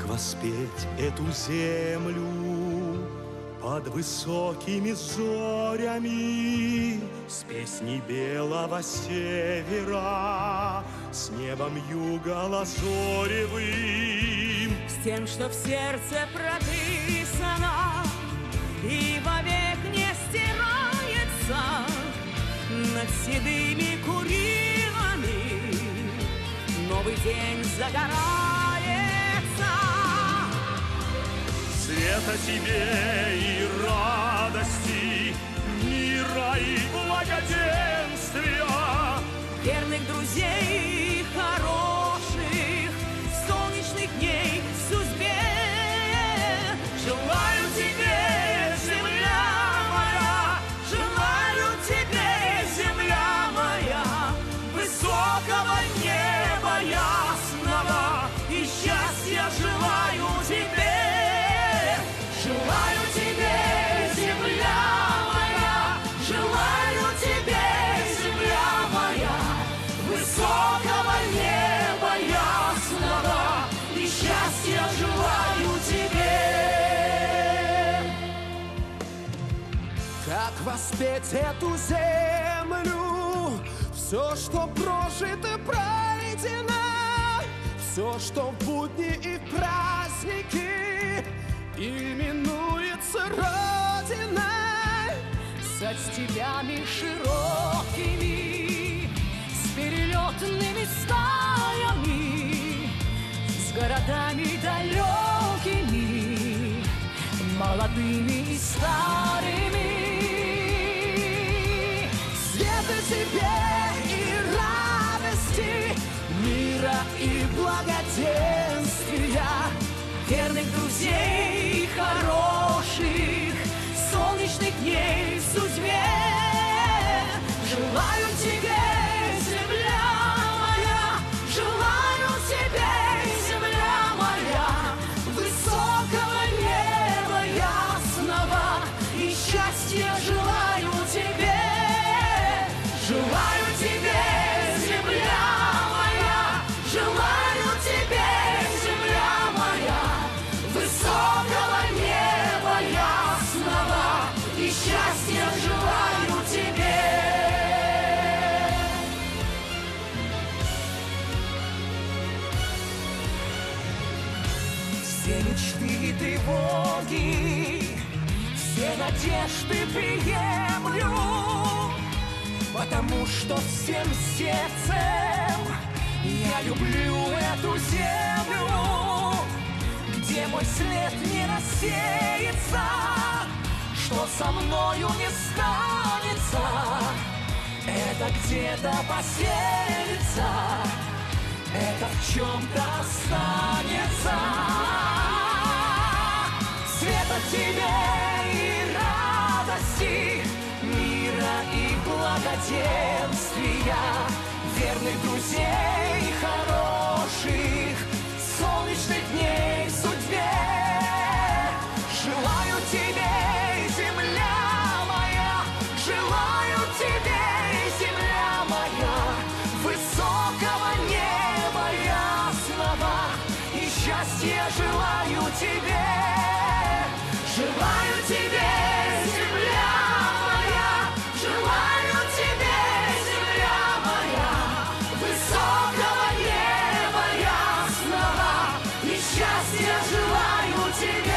воспеть эту землю под высокими зорями, с песней белого севера, с небом юга лазоревым, с тем, что в сердце прописано и вовек не стирается над седыми курилами. Новый день загорается. Света тебе и радости, мира и благоденствия, верных друзей хороших, солнечных дней в судьбе. Желаю тебе, земля моя, желаю тебе, земля моя, высокого неба ясного и счастья желаю тебе. Желаю тебе, земля моя, желаю тебе, земля моя, высокого неба ясного и счастья желаю тебе. Как воспеть эту землю? Все, что прожито, пройдено, все, что в будни и в праздники именуется Родиной, со степями широкими, с перелетными стаями, с городами далекими, молодыми и старыми. Света тебе и радости, мира и благоденствия, верных друзей хороших, солнечных дней в судьбе. Желаю тебе, земля моя, желаю тебе, земля моя, высокого неба ясного и счастья желаю тебе. Желаю тебе, земля моя, желаю тебе, земля моя, высокого неба ясного и счастья желаю тебе. Все мечты и тревоги, все надежды приемлю, потому что всем сердцем я люблю эту землю, где мой след не рассеется, что со мною не станется, это где-то поселится, это в чем-то останется. Света тебе и радости, мира и благоденствия, верных друзей хороших, солнечных дней в судьбе. Желаю тебе, земля моя, желаю тебе, земля моя, высокого неба ясного и счастья желаю тебе. Желаю тебе, земля моя, желаю тебе, земля моя, высокого неба ясного и счастья желаю тебе.